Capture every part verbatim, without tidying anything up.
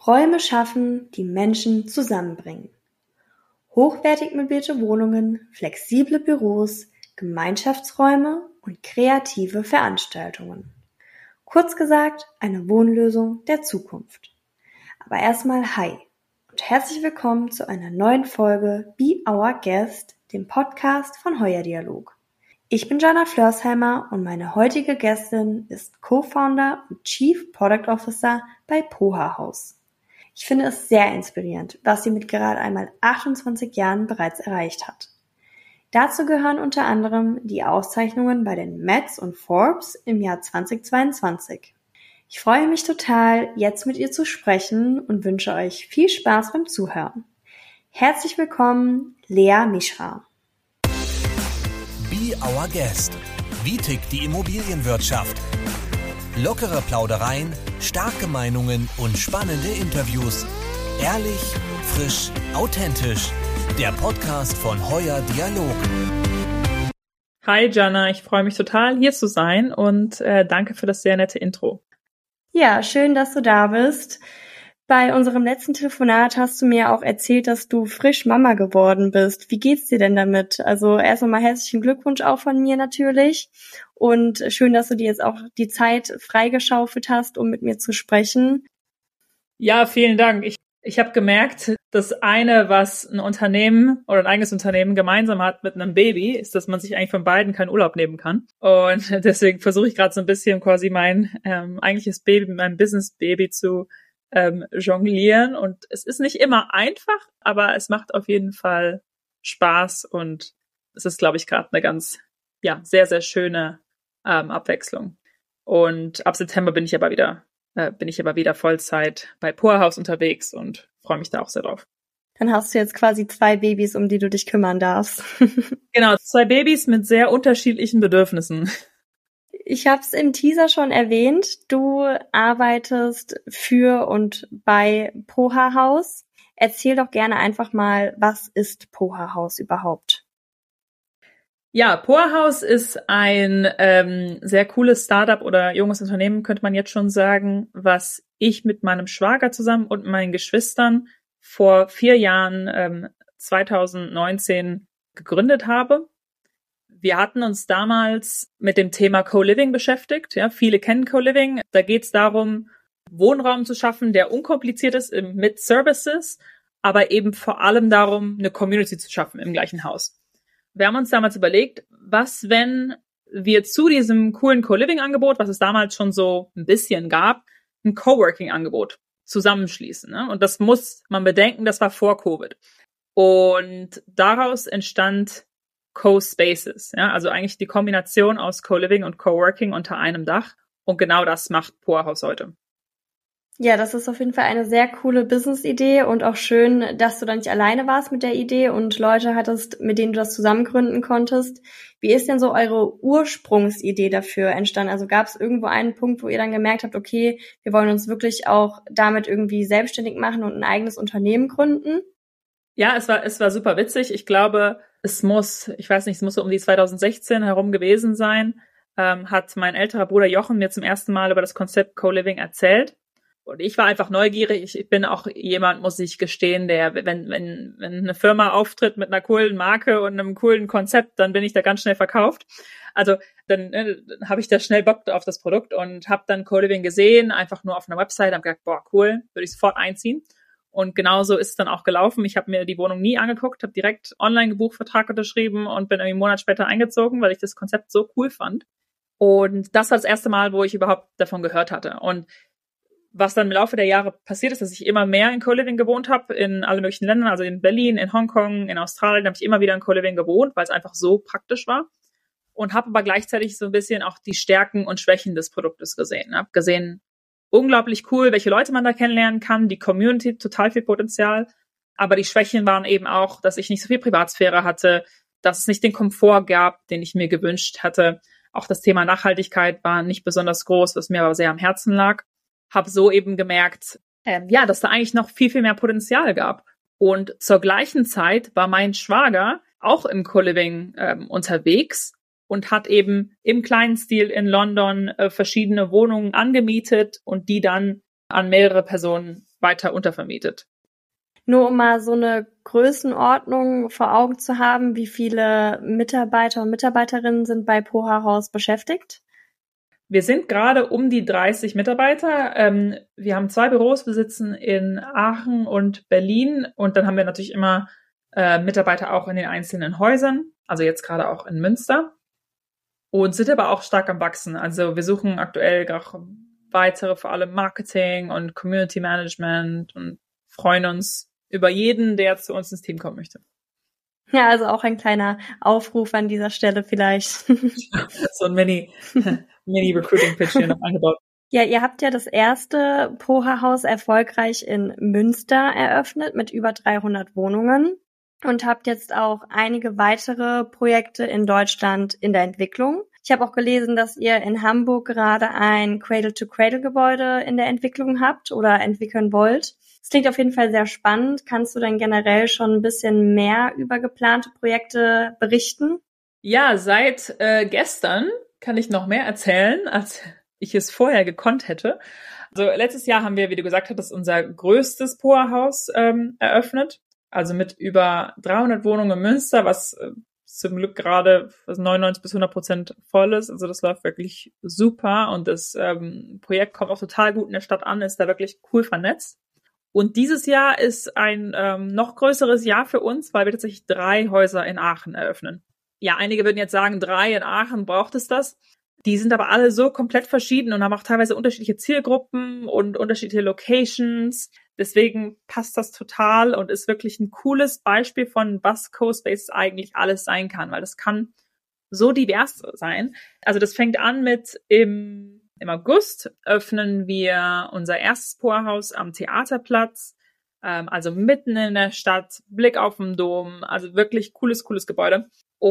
Räume schaffen, die Menschen zusammenbringen. Hochwertig möblierte Wohnungen, flexible Büros, Gemeinschaftsräume und kreative Veranstaltungen. Kurz gesagt, eine Wohnlösung der Zukunft. Aber erstmal hi und herzlich willkommen zu einer neuen Folge Be Our Guest, dem Podcast von Heuer Dialog. Ich bin Jana Flörsheimer und meine heutige Gästin ist Co-Founder und Chief Product Officer bei Poha House. Ich finde es sehr inspirierend, was sie mit gerade einmal achtundzwanzig Jahren bereits erreicht hat. Dazu gehören unter anderem die Auszeichnungen bei den Mets und Forbes im Jahr zweitausendzweiundzwanzig. Ich freue mich total, jetzt mit ihr zu sprechen und wünsche euch viel Spaß beim Zuhören. Herzlich willkommen, Lea Mishra. Be Our Guest. Wie tickt die Immobilienwirtschaft? Lockere Plaudereien, starke Meinungen und spannende Interviews. Ehrlich, frisch, authentisch. Der Podcast von Heuer Dialog. Hi Jana, ich freue mich total, hier zu sein und äh, danke für das sehr nette Intro. Ja, schön, dass du da bist. Bei unserem letzten Telefonat hast du mir auch erzählt, dass du frisch Mama geworden bist. Wie geht's dir denn damit? Also erst einmal herzlichen Glückwunsch auch von mir natürlich. Und schön, dass du dir jetzt auch die Zeit freigeschaufelt hast, um mit mir zu sprechen. Ja, vielen Dank. Ich, ich habe gemerkt, das eine, was ein Unternehmen oder ein eigenes Unternehmen gemeinsam hat mit einem Baby, ist, dass man sich eigentlich von beiden keinen Urlaub nehmen kann. Und deswegen versuche ich gerade so ein bisschen quasi mein ähm, eigentliches Baby, mein Business-Baby zu ähm, jonglieren. Und es ist nicht immer einfach, aber es macht auf jeden Fall Spaß. Und es ist, glaube ich, gerade eine ganz, ja, sehr, sehr schöne ähm, Abwechslung. Und ab September bin ich aber wieder äh, bin ich aber wieder Vollzeit bei Poha House unterwegs und freue mich da auch sehr drauf. Dann hast du jetzt quasi zwei Babys, um die du dich kümmern darfst. Genau, zwei Babys mit sehr unterschiedlichen Bedürfnissen. Ich habe es im Teaser schon erwähnt. Du arbeitest für und bei Poha House. Erzähl doch gerne einfach mal, was ist Poha House überhaupt? Ja, Poha House ist ein ähm, sehr cooles Startup oder junges Unternehmen, könnte man jetzt schon sagen, was ich mit meinem Schwager zusammen und meinen Geschwistern vor vier Jahren, ähm, zweitausendneunzehn, gegründet habe. Wir hatten uns damals mit dem Thema Co-Living beschäftigt. Ja, viele kennen Co-Living. Da geht es darum, Wohnraum zu schaffen, der unkompliziert ist mit Services, aber eben vor allem darum, eine Community zu schaffen im gleichen Haus. Wir haben uns damals überlegt, was, wenn wir zu diesem coolen Co-Living-Angebot, was es damals schon so ein bisschen gab, ein Coworking-Angebot zusammenschließen. Ne? Und das muss man bedenken, das war vor Covid. Und daraus entstand Co-Spaces, ja? Also eigentlich die Kombination aus Co-Living und Coworking unter einem Dach. Und genau das macht Poha House heute. Ja, das ist auf jeden Fall eine sehr coole Business-Idee und auch schön, dass du da nicht alleine warst mit der Idee und Leute hattest, mit denen du das zusammen gründen konntest. Wie ist denn so eure Ursprungsidee dafür entstanden? Also gab es irgendwo einen Punkt, wo ihr dann gemerkt habt, okay, wir wollen uns wirklich auch damit irgendwie selbstständig machen und ein eigenes Unternehmen gründen? Ja, es war es war super witzig. Ich glaube, es muss, ich weiß nicht, es muss so um die zweitausendsechzehn herum gewesen sein, ähm, hat mein älterer Bruder Jochen mir zum ersten Mal über das Konzept Co-Living erzählt. Und ich war einfach neugierig. Ich bin auch jemand, muss ich gestehen, der, wenn, wenn, wenn eine Firma auftritt mit einer coolen Marke und einem coolen Konzept, dann bin ich da ganz schnell verkauft. Also dann äh, habe ich da schnell Bock auf das Produkt und habe dann Co-Living gesehen, einfach nur auf einer Website, habe gedacht, boah, cool, würde ich sofort einziehen. Und genauso ist es dann auch gelaufen. Ich habe mir die Wohnung nie angeguckt, habe direkt Online-Buchvertrag unterschrieben und bin irgendwie einen Monat später eingezogen, weil ich das Konzept so cool fand. Und das war das erste Mal, wo ich überhaupt davon gehört hatte. Und was dann im Laufe der Jahre passiert ist, dass ich immer mehr in Co-Living gewohnt habe, in alle möglichen Ländern, also in Berlin, in Hongkong, in Australien, habe ich immer wieder in Co-Living gewohnt, weil es einfach so praktisch war. Und habe aber gleichzeitig so ein bisschen auch die Stärken und Schwächen des Produktes gesehen. Habe gesehen, unglaublich cool, welche Leute man da kennenlernen kann, die Community, total viel Potenzial. Aber die Schwächen waren eben auch, dass ich nicht so viel Privatsphäre hatte, dass es nicht den Komfort gab, den ich mir gewünscht hatte. Auch das Thema Nachhaltigkeit war nicht besonders groß, was mir aber sehr am Herzen lag. Habe so eben gemerkt, äh, ja, dass da eigentlich noch viel, viel mehr Potenzial gab. Und zur gleichen Zeit war mein Schwager auch im Co-Living ähm, unterwegs und hat eben im kleinen Stil in London äh, verschiedene Wohnungen angemietet und die dann an mehrere Personen weiter untervermietet. Nur um mal so eine Größenordnung vor Augen zu haben, wie viele Mitarbeiter und Mitarbeiterinnen sind bei Poha Haus beschäftigt? Wir sind gerade um die dreißig Mitarbeiter. Ähm, wir haben zwei Büros, wir sitzen in Aachen und Berlin und dann haben wir natürlich immer äh, Mitarbeiter auch in den einzelnen Häusern, also jetzt gerade auch in Münster und sind aber auch stark am Wachsen. Also wir suchen aktuell auch weitere, vor allem Marketing und Community Management und freuen uns über jeden, der zu uns ins Team kommen möchte. Ja, also auch ein kleiner Aufruf an dieser Stelle vielleicht. So ein Mini, Mini-Recruiting-Pitch hier noch eingebaut. Ja, ihr habt ja das erste Poha-Haus erfolgreich in Münster eröffnet mit über dreihundert Wohnungen und habt jetzt auch einige weitere Projekte in Deutschland in der Entwicklung. Ich habe auch gelesen, dass ihr in Hamburg gerade ein Cradle-to-Cradle-Gebäude in der Entwicklung habt oder entwickeln wollt. Das klingt auf jeden Fall sehr spannend. Kannst du denn generell schon ein bisschen mehr über geplante Projekte berichten? Ja, seit äh, gestern kann ich noch mehr erzählen, als ich es vorher gekonnt hätte. Also letztes Jahr haben wir, wie du gesagt hattest, unser größtes Poha-Haus ähm, eröffnet. Also mit über dreihundert Wohnungen in Münster, was äh, zum Glück gerade neunundneunzig bis hundert Prozent voll ist. Also das läuft wirklich super und das ähm, Projekt kommt auch total gut in der Stadt an, ist da wirklich cool vernetzt. Und dieses Jahr ist ein ähm, noch größeres Jahr für uns, weil wir tatsächlich drei Häuser in Aachen eröffnen. Ja, einige würden jetzt sagen, drei in Aachen, braucht es das? Die sind aber alle so komplett verschieden und haben auch teilweise unterschiedliche Zielgruppen und unterschiedliche Locations. Deswegen passt das total und ist wirklich ein cooles Beispiel von, was CoSpace eigentlich alles sein kann, weil das kann so divers sein. Also das fängt an mit im Im August öffnen wir unser erstes Poha-Haus am Theaterplatz, ähm, also mitten in der Stadt, Blick auf den Dom, also wirklich cooles, cooles Gebäude.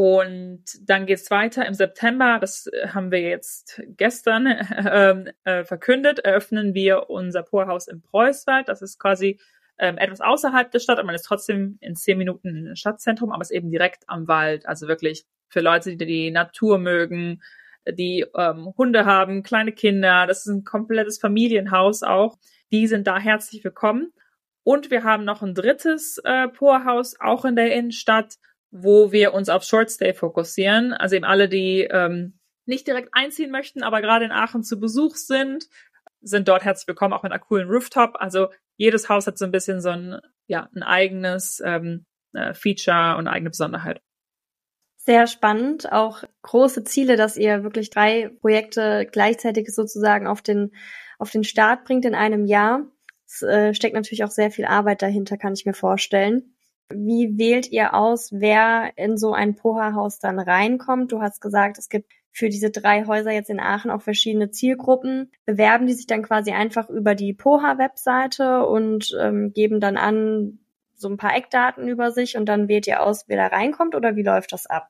Und dann geht's weiter im September, das haben wir jetzt gestern äh, äh, verkündet, eröffnen wir unser Poha-Haus im Preußwald. Das ist quasi ähm, etwas außerhalb der Stadt, aber man ist trotzdem in zehn Minuten im Stadtzentrum, aber ist eben direkt am Wald, also wirklich für Leute, die die Natur mögen, die ähm, Hunde haben, kleine Kinder. Das ist ein komplettes Familienhaus auch. Die sind da herzlich willkommen. Und wir haben noch ein drittes äh, Poha-Haus, auch in der Innenstadt, wo wir uns auf Shortstay fokussieren. Also eben alle, die ähm, nicht direkt einziehen möchten, aber gerade in Aachen zu Besuch sind, sind dort herzlich willkommen, auch mit einer coolen Rooftop. Also jedes Haus hat so ein bisschen so ein, ja, ein eigenes ähm, äh, Feature und eine eigene Besonderheit. Sehr spannend, auch große Ziele, dass ihr wirklich drei Projekte gleichzeitig sozusagen auf den auf den Start bringt in einem Jahr. Es äh, steckt natürlich auch sehr viel Arbeit dahinter, kann ich mir vorstellen. Wie wählt ihr aus, wer in so ein Poha-Haus dann reinkommt? Du hast gesagt, es gibt für diese drei Häuser jetzt in Aachen auch verschiedene Zielgruppen. Bewerben die sich dann quasi einfach über die Poha-Webseite und ähm, geben dann an, so ein paar Eckdaten über sich und dann wählt ihr aus, wer da reinkommt, oder wie läuft das ab?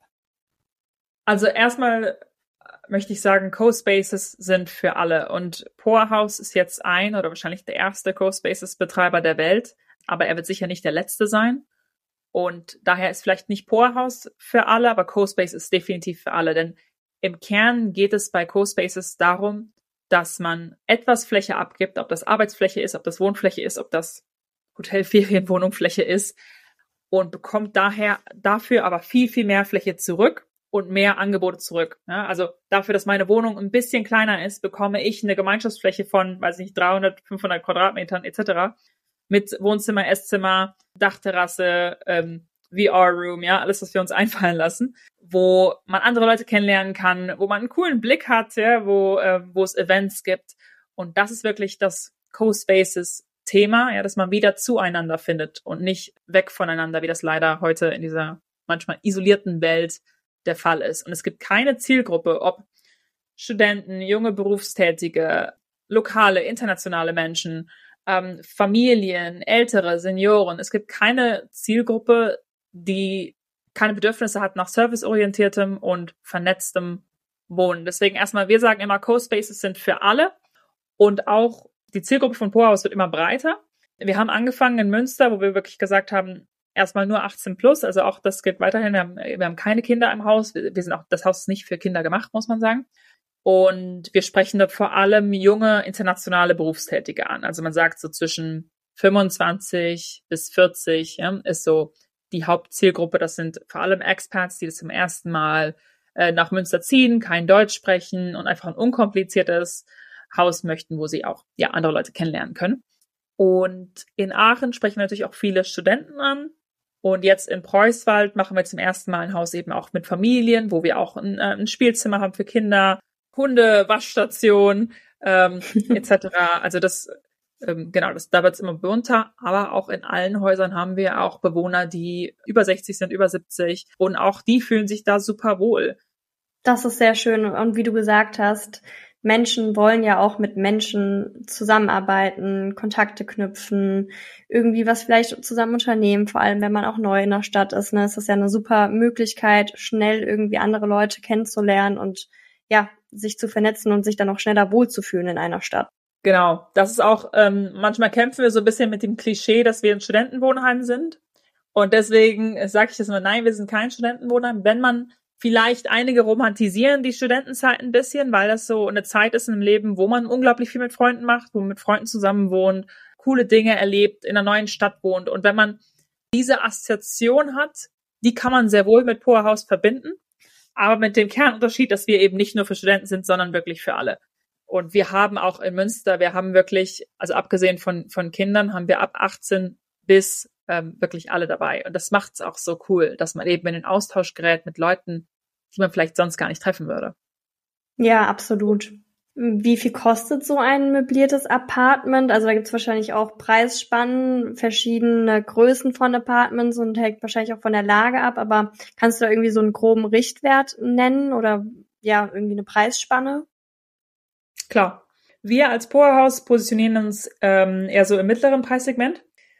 Also erstmal möchte ich sagen, CoSpaces sind für alle und Poha Haus ist jetzt ein oder wahrscheinlich der erste CoSpaces-Betreiber der Welt, aber er wird sicher nicht der letzte sein und daher ist vielleicht nicht Poha Haus für alle, aber CoSpace ist definitiv für alle, denn im Kern geht es bei CoSpaces darum, dass man etwas Fläche abgibt, ob das Arbeitsfläche ist, ob das Wohnfläche ist, ob das Hotel-Ferienwohnungsfläche ist und bekommt daher dafür aber viel, viel mehr Fläche zurück und mehr Angebote zurück. Ja, also dafür, dass meine Wohnung ein bisschen kleiner ist, bekomme ich eine Gemeinschaftsfläche von, weiß nicht, dreihundert, fünfhundert Quadratmetern et cetera mit Wohnzimmer, Esszimmer, Dachterrasse, ähm, V R-Room, ja, alles, was wir uns einfallen lassen, wo man andere Leute kennenlernen kann, wo man einen coolen Blick hat, ja, wo äh, wo es Events gibt. Und das ist wirklich das CoSpaces Thema, ja, dass man wieder zueinander findet und nicht weg voneinander, wie das leider heute in dieser manchmal isolierten Welt der Fall ist. Und es gibt keine Zielgruppe, ob Studenten, junge Berufstätige, lokale, internationale Menschen, ähm, Familien, ältere, Senioren. Es gibt keine Zielgruppe, die keine Bedürfnisse hat nach serviceorientiertem und vernetztem Wohnen. Deswegen erstmal, wir sagen immer, CoSpaces sind für alle und auch die Zielgruppe von Poha Haus wird immer breiter. Wir haben angefangen in Münster, wo wir wirklich gesagt haben, erstmal nur achtzehn plus, also auch das geht weiterhin. Wir haben, wir haben keine Kinder im Haus. Wir, wir sind auch, das Haus ist nicht für Kinder gemacht, muss man sagen. Und wir sprechen dort vor allem junge internationale Berufstätige an. Also man sagt so zwischen fünfundzwanzig bis vierzig, ja, ist so die Hauptzielgruppe. Das sind vor allem Expats, die das zum ersten Mal äh, nach Münster ziehen, kein Deutsch sprechen und einfach ein unkompliziertes Haus möchten, wo sie auch ja andere Leute kennenlernen können. Und in Aachen sprechen wir natürlich auch viele Studenten an. Und jetzt in Preußwald machen wir zum ersten Mal ein Haus eben auch mit Familien, wo wir auch ein, ein Spielzimmer haben für Kinder, Hunde, Waschstation ähm, et cetera. Also das, ähm, genau, das, da wird es immer bunter. Aber auch in allen Häusern haben wir auch Bewohner, die über sechzig sind, über siebzig. Und auch die fühlen sich da super wohl. Das ist sehr schön. Und wie du gesagt hast, Menschen wollen ja auch mit Menschen zusammenarbeiten, Kontakte knüpfen, irgendwie was vielleicht zusammen unternehmen, vor allem wenn man auch neu in der Stadt ist. Ne? Es ist ja eine super Möglichkeit, schnell irgendwie andere Leute kennenzulernen und ja, sich zu vernetzen und sich dann auch schneller wohlzufühlen in einer Stadt. Genau, das ist auch, ähm, manchmal kämpfen wir so ein bisschen mit dem Klischee, dass wir ein Studentenwohnheim sind. Und deswegen sage ich das immer, nein, wir sind kein Studentenwohnheim. Wenn man Vielleicht einige romantisieren die Studentenzeit ein bisschen, weil das so eine Zeit ist im Leben, wo man unglaublich viel mit Freunden macht, wo man mit Freunden zusammen wohnt, coole Dinge erlebt, in einer neuen Stadt wohnt. Und wenn man diese Assoziation hat, die kann man sehr wohl mit Powerhouse verbinden, aber mit dem Kernunterschied, dass wir eben nicht nur für Studenten sind, sondern wirklich für alle. Und wir haben auch in Münster, wir haben wirklich, also abgesehen von von Kindern, haben wir ab achtzehn bis ähm, wirklich alle dabei. Und das macht es auch so cool, dass man eben in den Austausch gerät mit Leuten, die man vielleicht sonst gar nicht treffen würde. Ja, absolut. Wie viel kostet so ein möbliertes Apartment? Also da gibt's wahrscheinlich auch Preisspannen, verschiedene Größen von Apartments und hängt wahrscheinlich auch von der Lage ab. Aber kannst du da irgendwie so einen groben Richtwert nennen oder ja, irgendwie eine Preisspanne? Klar. Wir als Powerhouse positionieren uns ähm, eher so im mittleren Preissegment.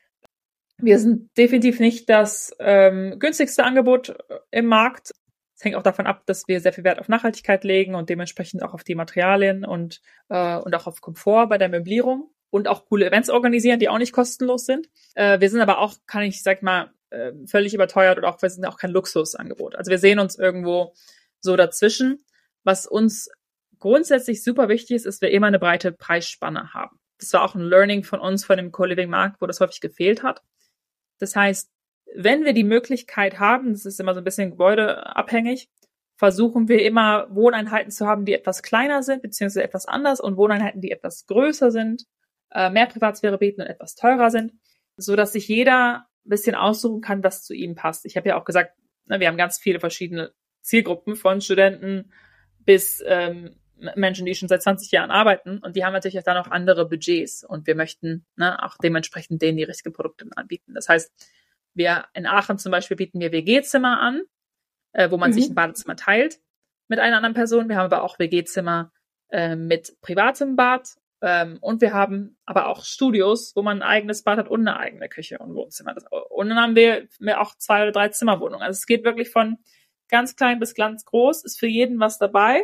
Wir sind definitiv nicht das ähm, günstigste Angebot im Markt. Es hängt auch davon ab, dass wir sehr viel Wert auf Nachhaltigkeit legen und dementsprechend auch auf die Materialien und äh, und auch auf Komfort bei der Möblierung und auch coole Events organisieren, die auch nicht kostenlos sind. Äh, wir sind aber auch, kann ich sag mal, äh, völlig überteuert und auch wir sind auch kein Luxusangebot. Also wir sehen uns irgendwo so dazwischen. Was uns grundsätzlich super wichtig ist, ist, wir immer eine breite Preisspanne haben. Das war auch ein Learning von uns, von dem Co-Living-Markt, wo das häufig gefehlt hat. Das heißt, wenn wir die Möglichkeit haben, das ist immer so ein bisschen gebäudeabhängig, versuchen wir immer Wohneinheiten zu haben, die etwas kleiner sind, beziehungsweise etwas anders und Wohneinheiten, die etwas größer sind, äh, mehr Privatsphäre bieten und etwas teurer sind, so dass sich jeder ein bisschen aussuchen kann, was zu ihm passt. Ich habe ja auch gesagt, ne, wir haben ganz viele verschiedene Zielgruppen von Studenten bis ähm, Menschen, die schon seit zwanzig Jahren arbeiten und die haben natürlich auch dann auch andere Budgets und wir möchten ne, auch dementsprechend denen die richtigen Produkte anbieten. Das heißt, wir in Aachen zum Beispiel bieten wir W G-Zimmer an, äh, wo man mhm. sich ein Badezimmer teilt mit einer anderen Person. Wir haben aber auch W G-Zimmer äh, mit privatem Bad ähm, und wir haben aber auch Studios, wo man ein eigenes Bad hat und eine eigene Küche und Wohnzimmer. Das, und dann haben wir, wir auch zwei oder drei Zimmerwohnungen. Also es geht wirklich von ganz klein bis ganz groß, ist für jeden was dabei.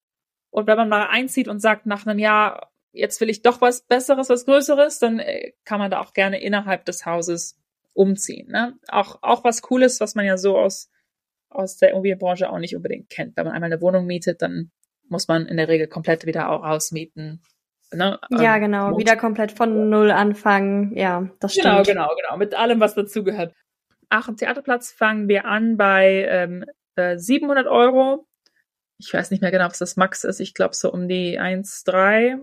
Und wenn man mal einzieht und sagt nach einem Jahr, jetzt will ich doch was Besseres, was Größeres, dann äh, kann man da auch gerne innerhalb des Hauses umziehen. Ne? Auch auch was Cooles, was man ja so aus aus der Immobilienbranche auch nicht unbedingt kennt. Wenn man einmal eine Wohnung mietet, dann muss man in der Regel komplett wieder auch ausmieten. Ne? Ja, genau. Ähm, wieder komplett von Null anfangen. Ja, das stimmt. Genau, genau, genau. Mit allem, was dazugehört. Aachen Theaterplatz fangen wir an bei ähm, äh, siebenhundert Euro. Ich weiß nicht mehr genau, was das Max ist. Ich glaube so um die eins Komma drei.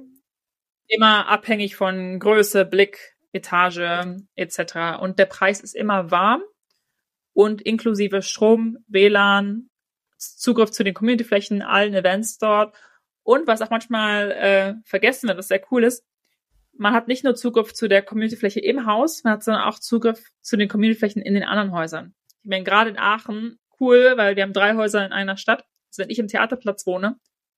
Immer abhängig von Größe, Blick, Etage et cetera. Und der Preis ist immer warm und inklusive Strom, W L A N, Zugriff zu den Communityflächen, allen Events dort. Und was auch manchmal äh, vergessen wird, was sehr cool ist, man hat nicht nur Zugriff zu der Communityfläche im Haus, man hat sondern auch Zugriff zu den Communityflächen in den anderen Häusern. Ich meine, gerade in Aachen, cool, weil wir haben drei Häuser in einer Stadt. Also wenn ich im Theaterplatz wohne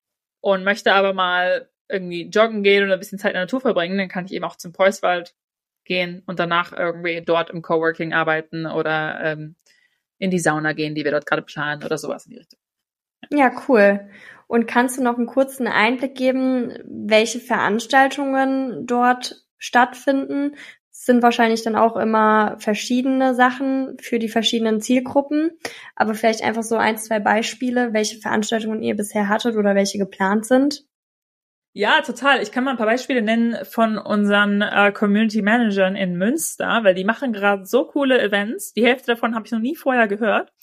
und möchte aber mal irgendwie joggen gehen oder ein bisschen Zeit in der Natur verbringen, dann kann ich eben auch zum Preußwald gehen und danach irgendwie dort im Coworking arbeiten oder ähm, in die Sauna gehen, die wir dort gerade planen oder sowas in die Richtung. Ja, cool. Und kannst du noch einen kurzen Einblick geben, welche Veranstaltungen dort stattfinden? Es sind wahrscheinlich dann auch immer verschiedene Sachen für die verschiedenen Zielgruppen, aber vielleicht einfach so ein, zwei Beispiele, welche Veranstaltungen ihr bisher hattet oder welche geplant sind. Ja, total. Ich kann mal ein paar Beispiele nennen von unseren äh, Community Managern in Münster, weil die machen gerade so coole Events. Die Hälfte davon habe ich noch nie vorher gehört,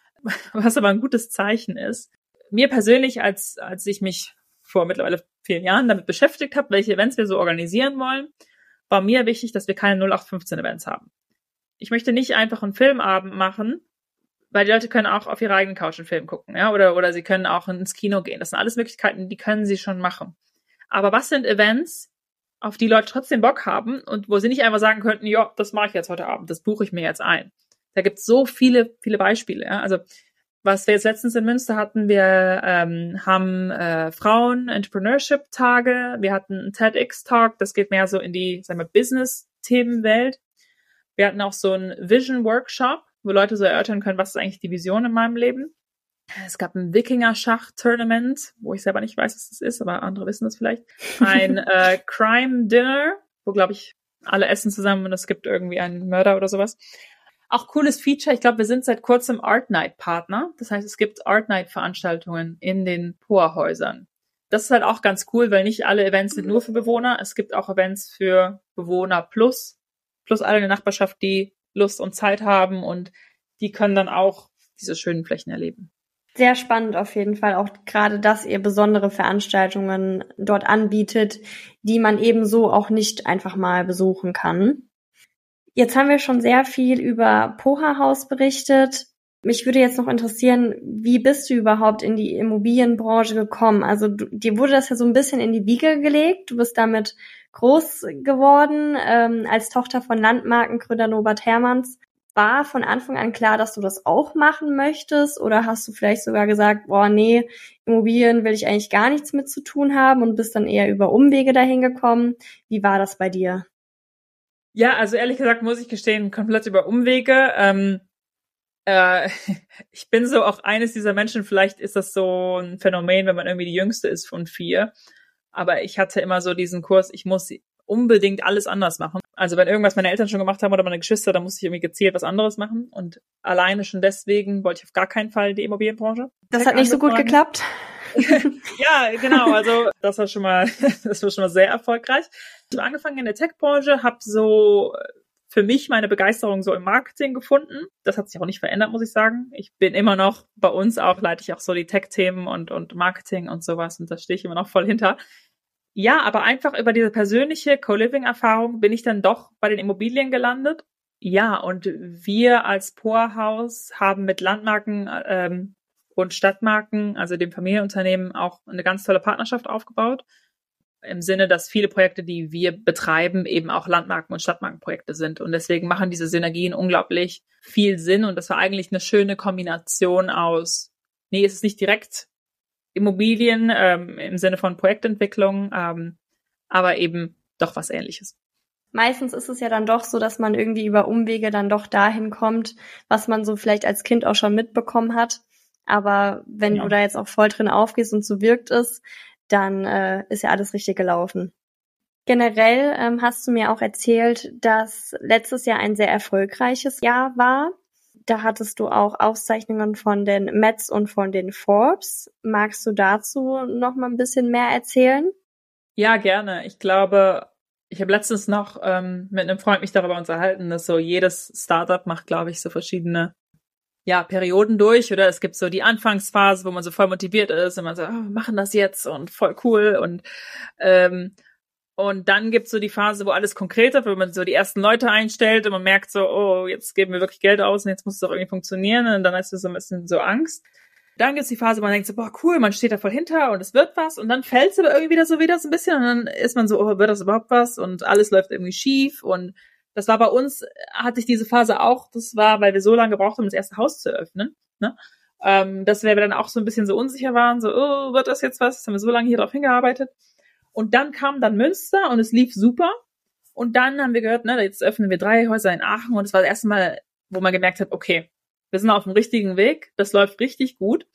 was aber ein gutes Zeichen ist. Mir persönlich, als als ich mich vor mittlerweile vielen Jahren damit beschäftigt habe, welche Events wir so organisieren wollen, war mir wichtig, dass wir keine null acht fünfzehn Events haben. Ich möchte nicht einfach einen Filmabend machen, weil die Leute können auch auf ihrer eigenen Couch einen Film gucken, ja, oder oder sie können auch ins Kino gehen. Das sind alles Möglichkeiten, die können sie schon machen. Aber was sind Events, auf die Leute trotzdem Bock haben und wo sie nicht einfach sagen könnten, ja, das mache ich jetzt heute Abend, das buche ich mir jetzt ein. Da gibt es so viele, viele Beispiele. Ja? Also was wir jetzt letztens in Münster hatten, wir ähm, haben äh, Frauen-Entrepreneurship-Tage, wir hatten einen TEDx-Talk, das geht mehr so in die, sagen wir, Business-Themenwelt. Wir hatten auch so einen Vision-Workshop, wo Leute so erörtern können, was ist eigentlich die Vision in meinem Leben. Es gab ein Wikinger-Schach-Tournament, wo ich selber nicht weiß, was das ist, aber andere wissen das vielleicht. Ein äh, Crime-Dinner, wo, glaube ich, alle essen zusammen und es gibt irgendwie einen Mörder oder sowas. Auch cooles Feature. Ich glaube, wir sind seit kurzem Art Night-Partner. Das heißt, es gibt Art Night-Veranstaltungen in den P O A-Häusern. Das ist halt auch ganz cool, weil nicht alle Events sind nur für Bewohner. Es gibt auch Events für Bewohner plus, plus alle in der Nachbarschaft, die Lust und Zeit haben und die können dann auch diese schönen Flächen erleben. Sehr spannend auf jeden Fall, auch gerade, dass ihr besondere Veranstaltungen dort anbietet, die man eben so auch nicht einfach mal besuchen kann. Jetzt haben wir schon sehr viel über Poha House berichtet. Mich würde jetzt noch interessieren, wie bist du überhaupt in die Immobilienbranche gekommen? Also du, dir wurde das ja so ein bisschen in die Wiege gelegt. Du bist damit groß geworden, ähm, als Tochter von Landmarkengründer Norbert Hermanns. War von Anfang an klar, dass du das auch machen möchtest? Oder hast du vielleicht sogar gesagt, boah, nee, Immobilien will ich eigentlich gar nichts mit zu tun haben und bist dann eher über Umwege dahin gekommen? Wie war das bei dir? Ja, also ehrlich gesagt muss ich gestehen, komplett über Umwege. Ähm, äh, ich bin so auch eines dieser Menschen, vielleicht ist das so ein Phänomen, wenn man irgendwie die Jüngste ist von vier. Aber ich hatte immer so diesen Kurs, ich muss unbedingt alles anders machen. Also wenn irgendwas meine Eltern schon gemacht haben oder meine Geschwister, dann musste ich irgendwie gezielt was anderes machen. Und alleine schon deswegen wollte ich auf gar keinen Fall die Immobilienbranche. Das hat nicht so gut geklappt. Ja, genau. Also das war schon mal, das war schon mal sehr erfolgreich. Ich habe angefangen in der Tech-Branche, habe so für mich meine Begeisterung so im Marketing gefunden. Das hat sich auch nicht verändert, muss ich sagen. Ich bin immer noch bei uns auch, leite ich auch so die Tech-Themen und und Marketing und sowas und da stehe ich immer noch voll hinter. Ja, aber einfach über diese persönliche Co-Living-Erfahrung bin ich dann doch bei den Immobilien gelandet. Ja, und wir als P O A-Haus haben mit Landmarken ähm, und Stadtmarken, also dem Familienunternehmen, auch eine ganz tolle Partnerschaft aufgebaut. Im Sinne, dass viele Projekte, die wir betreiben, eben auch Landmarken- und Stadtmarkenprojekte sind. Und deswegen machen diese Synergien unglaublich viel Sinn. Und das war eigentlich eine schöne Kombination aus, nee, es ist nicht direkt Immobilien ähm, im Sinne von Projektentwicklung, ähm, aber eben doch was Ähnliches. Meistens ist es ja dann doch so, dass man irgendwie über Umwege dann doch dahin kommt, was man so vielleicht als Kind auch schon mitbekommen hat. Aber wenn Genau. du da jetzt auch voll drin aufgehst und so wirkt es, dann äh, ist ja alles richtig gelaufen. Generell ähm, hast du mir auch erzählt, dass letztes Jahr ein sehr erfolgreiches Jahr war. Da hattest du auch Auszeichnungen von den Mets und von den Forbes. Magst du dazu noch mal ein bisschen mehr erzählen? Ja, gerne. Ich glaube, ich habe letztens noch ähm, mit einem Freund mich darüber unterhalten, dass so jedes Startup macht, glaube ich, so verschiedene ja Perioden durch. Oder es gibt so die Anfangsphase, wo man so voll motiviert ist und man so, oh, wir machen das jetzt und voll cool. Und ähm, Und dann gibt's so die Phase, wo alles konkreter wird, wo man so die ersten Leute einstellt und man merkt so, oh, jetzt geben wir wirklich Geld aus und jetzt muss es doch irgendwie funktionieren. Und dann ist es so ein bisschen so Angst. Dann gibt's die Phase, wo man denkt so, boah, cool, man steht da voll hinter und es wird was. Und dann fällt's aber irgendwie wieder so wieder so ein bisschen und dann ist man so, oh, wird das überhaupt was? Und alles läuft irgendwie schief. Und das war bei uns, hatte ich diese Phase auch, das war, weil wir so lange gebraucht haben, das erste Haus zu öffnen, ne? Ähm, dass wir dann auch so ein bisschen so unsicher waren, so, oh, wird das jetzt was? Jetzt haben wir so lange hier drauf hingearbeitet. Und dann kam dann Münster und es lief super. Und dann haben wir gehört, ne, jetzt öffnen wir drei Häuser in Aachen. Und es war das erste Mal, wo man gemerkt hat, okay, wir sind auf dem richtigen Weg. Das läuft richtig gut.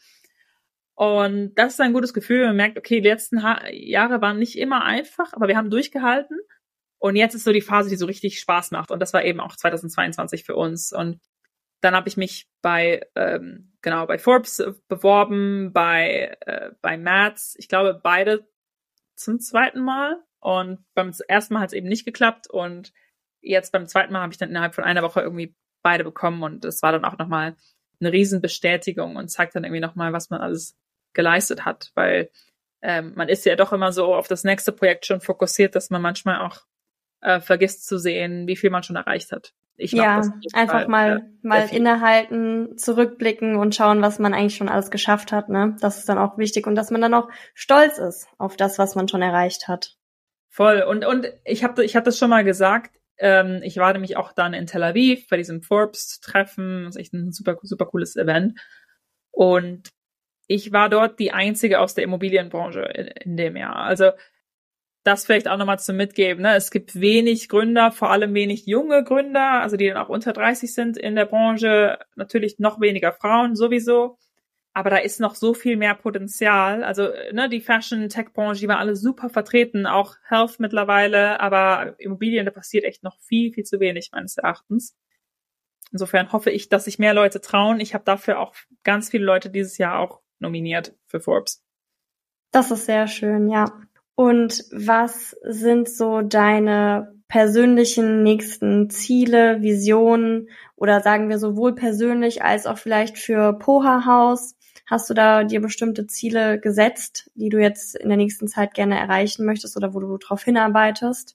Und das ist ein gutes Gefühl. Man merkt, okay, die letzten ha- Jahre waren nicht immer einfach, aber wir haben durchgehalten. Und jetzt ist so die Phase, die so richtig Spaß macht. Und das war eben auch zweitausendzweiundzwanzig für uns. Und dann habe ich mich bei ähm, genau bei Forbes beworben, bei äh, bei Mats. Ich glaube, beide zum zweiten Mal. Und beim ersten Mal hat es eben nicht geklappt. Und jetzt beim zweiten Mal habe ich dann innerhalb von einer Woche irgendwie beide bekommen. Und es war dann auch nochmal eine Riesenbestätigung und zeigt dann irgendwie nochmal, was man alles geleistet hat. Weil ähm, man ist ja doch immer so auf das nächste Projekt schon fokussiert, dass man manchmal auch äh, vergisst zu sehen, wie viel man schon erreicht hat. Ich ja, das einfach Fall, mal, ja, mal innehalten, zurückblicken und schauen, was man eigentlich schon alles geschafft hat, ne? Das ist dann auch wichtig und dass man dann auch stolz ist auf das, was man schon erreicht hat. Voll. Und, und ich habe ich hab das schon mal gesagt, ähm, ich war nämlich auch dann in Tel Aviv bei diesem Forbes-Treffen, das ist echt ein super, super cooles Event. Und ich war dort die einzige aus der Immobilienbranche in, in dem Jahr. Also das vielleicht auch nochmal zum Mitgeben. Ne? Es gibt wenig Gründer, vor allem wenig junge Gründer, also die dann auch unter dreißig sind in der Branche. Natürlich noch weniger Frauen sowieso. Aber da ist noch so viel mehr Potenzial. Also ne, die Fashion-Tech-Branche, die war alle super vertreten, auch Health mittlerweile. Aber Immobilien, da passiert echt noch viel, viel zu wenig meines Erachtens. Insofern hoffe ich, dass sich mehr Leute trauen. Ich habe dafür auch ganz viele Leute dieses Jahr auch nominiert für Forbes. Das ist sehr schön, ja. Und was sind so deine persönlichen nächsten Ziele, Visionen oder sagen wir sowohl persönlich als auch vielleicht für Poha House? Hast du da dir bestimmte Ziele gesetzt, die du jetzt in der nächsten Zeit gerne erreichen möchtest oder wo du drauf hinarbeitest?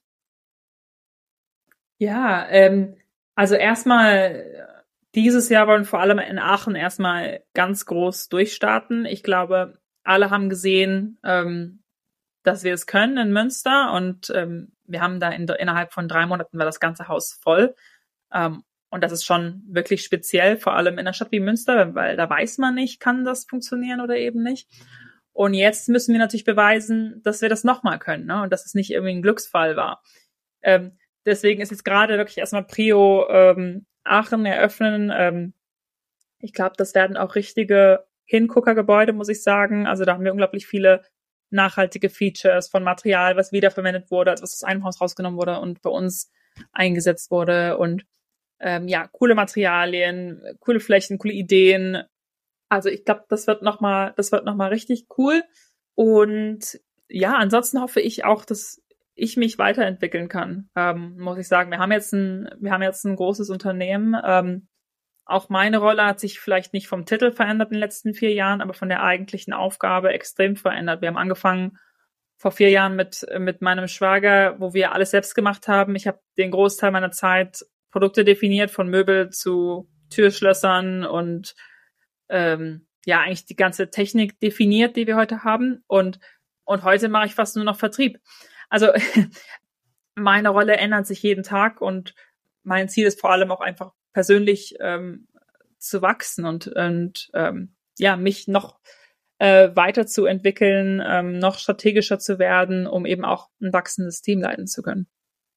Ja, ähm, also erstmal dieses Jahr wollen wir vor allem in Aachen erstmal ganz groß durchstarten. Ich glaube, alle haben gesehen, ähm, dass wir es können in Münster und ähm, wir haben da in, innerhalb von drei Monaten war das ganze Haus voll ähm, und das ist schon wirklich speziell, vor allem in einer Stadt wie Münster, weil da weiß man nicht, kann das funktionieren oder eben nicht. Und jetzt müssen wir natürlich beweisen, dass wir das nochmal können, ne? Und dass es nicht irgendwie ein Glücksfall war. Ähm, deswegen ist jetzt gerade wirklich erstmal Prio ähm, Aachen eröffnen. Ähm, ich glaube, das werden auch richtige Hinguckergebäude, muss ich sagen. Also da haben wir unglaublich viele nachhaltige Features von Material, was wiederverwendet wurde, also was aus einem Haus rausgenommen wurde und bei uns eingesetzt wurde und ähm, ja, coole Materialien, coole Flächen, coole Ideen. Also ich glaube, das wird nochmal, das wird noch mal richtig cool. Und ja, ansonsten hoffe ich auch, dass ich mich weiterentwickeln kann, ähm, muss ich sagen. Wir haben jetzt ein, wir haben jetzt ein großes Unternehmen. Ähm, Auch meine Rolle hat sich vielleicht nicht vom Titel verändert in den letzten vier Jahren, aber von der eigentlichen Aufgabe extrem verändert. Wir haben angefangen vor vier Jahren mit mit meinem Schwager, wo wir alles selbst gemacht haben. Ich habe den Großteil meiner Zeit Produkte definiert, von Möbel zu Türschlössern und ähm, ja, eigentlich die ganze Technik definiert, die wir heute haben. Und und heute mache ich fast nur noch Vertrieb. Also meine Rolle ändert sich jeden Tag und mein Ziel ist vor allem auch einfach persönlich ähm, zu wachsen und, und ähm, ja, mich noch äh, weiterzuentwickeln, ähm, noch strategischer zu werden, um eben auch ein wachsendes Team leiten zu können.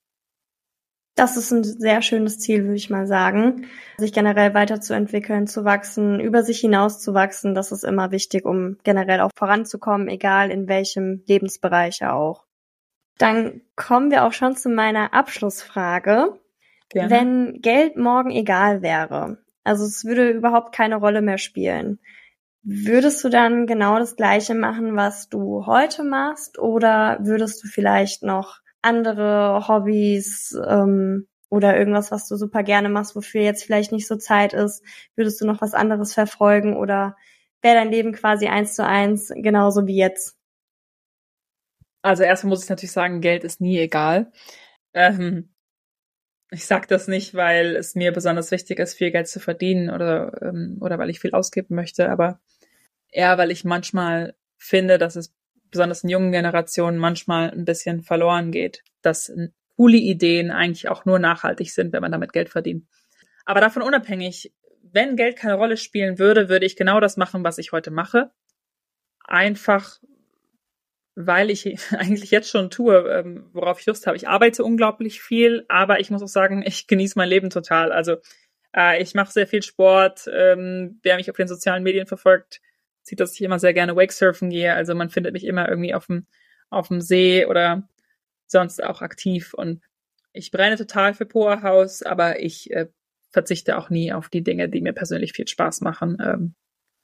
Das ist ein sehr schönes Ziel, würde ich mal sagen. Sich generell weiterzuentwickeln, zu wachsen, über sich hinaus zu wachsen, das ist immer wichtig, um generell auch voranzukommen, egal in welchem Lebensbereich auch. Dann kommen wir auch schon zu meiner Abschlussfrage. Gerne. Wenn Geld morgen egal wäre, also es würde überhaupt keine Rolle mehr spielen, würdest du dann genau das Gleiche machen, was du heute machst, oder würdest du vielleicht noch andere Hobbys ähm, oder irgendwas, was du super gerne machst, wofür jetzt vielleicht nicht so Zeit ist, würdest du noch was anderes verfolgen oder wäre dein Leben quasi eins zu eins genauso wie jetzt? Also erstmal muss ich natürlich sagen, Geld ist nie egal. Ähm, Ich sage das nicht, weil es mir besonders wichtig ist, viel Geld zu verdienen oder ähm, oder weil ich viel ausgeben möchte, aber eher, weil ich manchmal finde, dass es besonders in jungen Generationen manchmal ein bisschen verloren geht, dass coole Ideen eigentlich auch nur nachhaltig sind, wenn man damit Geld verdient. Aber davon unabhängig, wenn Geld keine Rolle spielen würde, würde ich genau das machen, was ich heute mache. Einfach weil ich eigentlich jetzt schon tue, worauf ich Lust habe. Ich arbeite unglaublich viel, aber ich muss auch sagen, ich genieße mein Leben total. Also äh, ich mache sehr viel Sport. Ähm, wer mich auf den sozialen Medien verfolgt, sieht, dass ich immer sehr gerne Wakesurfen gehe. Also man findet mich immer irgendwie auf dem auf dem See oder sonst auch aktiv. Und ich brenne total für Poha House, aber ich äh, verzichte auch nie auf die Dinge, die mir persönlich viel Spaß machen. Ähm,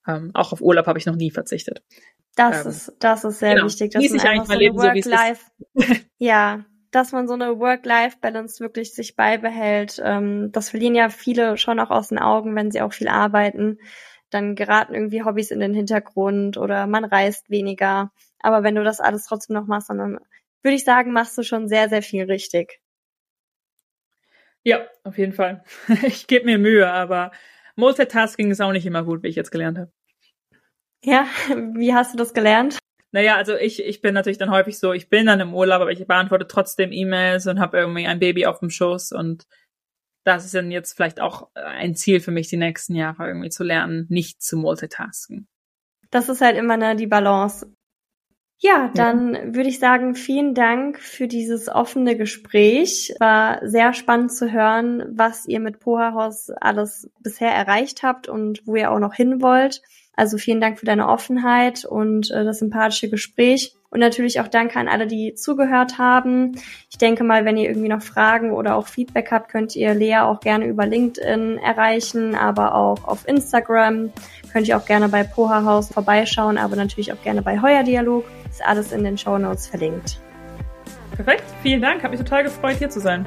Ähm, auch auf Urlaub habe ich noch nie verzichtet. Das ähm, ist, das ist sehr genau. wichtig, dass Genieße man ich einfach eigentlich so mein eine Leben so, wie es Work-Life, ja, dass man so eine Work-Life-Balance wirklich sich beibehält. Ähm, das verlieren ja viele schon auch aus den Augen, wenn sie auch viel arbeiten. Dann geraten irgendwie Hobbys in den Hintergrund oder man reist weniger. Aber wenn du das alles trotzdem noch machst, dann würde ich sagen, machst du schon sehr, sehr viel richtig. Ja, auf jeden Fall. Ich gebe mir Mühe, aber Multitasking ist auch nicht immer gut, wie ich jetzt gelernt habe. Ja, wie hast du das gelernt? Naja, also ich ich bin natürlich dann häufig so, ich bin dann im Urlaub, aber ich beantworte trotzdem E-Mails und habe irgendwie ein Baby auf dem Schoß und das ist dann jetzt vielleicht auch ein Ziel für mich, die nächsten Jahre irgendwie zu lernen, nicht zu multitasken. Das ist halt immer ne, die Balance. Ja, dann ja. würde ich sagen, vielen Dank für dieses offene Gespräch. War sehr spannend zu hören, was ihr mit Poha House alles bisher erreicht habt und wo ihr auch noch hin wollt. Also vielen Dank für deine Offenheit und äh, das sympathische Gespräch. Und natürlich auch danke an alle, die zugehört haben. Ich denke mal, wenn ihr irgendwie noch Fragen oder auch Feedback habt, könnt ihr Lea auch gerne über LinkedIn erreichen, aber auch auf Instagram. Könnt ihr auch gerne bei Poha House vorbeischauen, aber natürlich auch gerne bei Heuer Dialog. Ist alles in den Shownotes verlinkt. Perfekt, vielen Dank. Hat mich total gefreut, hier zu sein.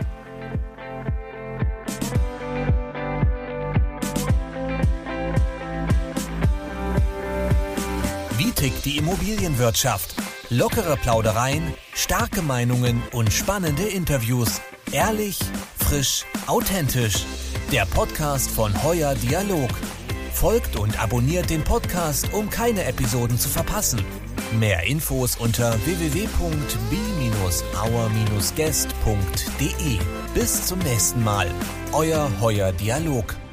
Wie tickt die Immobilienwirtschaft? Lockere Plaudereien, starke Meinungen und spannende Interviews. Ehrlich, frisch, authentisch. Der Podcast von Heuer Dialog. Folgt und abonniert den Podcast, um keine Episoden zu verpassen. Mehr Infos unter w w w punkt b our guest punkt d e. Bis zum nächsten Mal. Euer Heuer Dialog.